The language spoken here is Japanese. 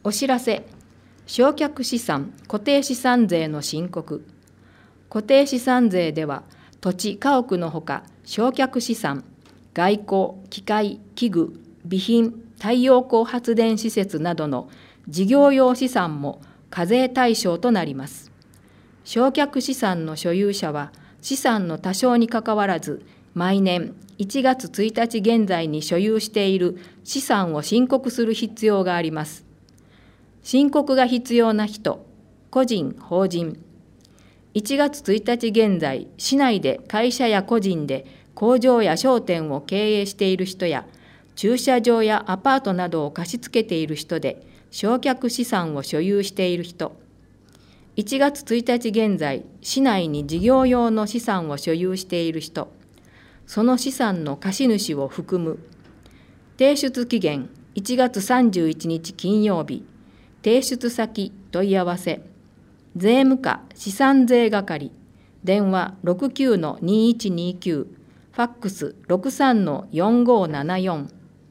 お知らせ、償却資産・固定資産税の申告。固定資産税では、土地・家屋のほか、償却資産、外交・機械・器具・備品・太陽光発電施設などの事業用資産も課税対象となります。償却資産の所有者は、資産の多少にかかわらず、毎年1月1日現在に所有している資産を申告する必要があります。申告が必要な人、個人・法人。1月1日現在、市内で会社や個人で工場や商店を経営している人や、駐車場やアパートなどを貸し付けている人で、償却資産を所有している人。1月1日現在、市内に事業用の資産を所有している人。その資産の貸主を含む。提出期限1月31日金曜日。提出先問い合わせ。税務課資産税係。電話69-2129。ファックス63-4574。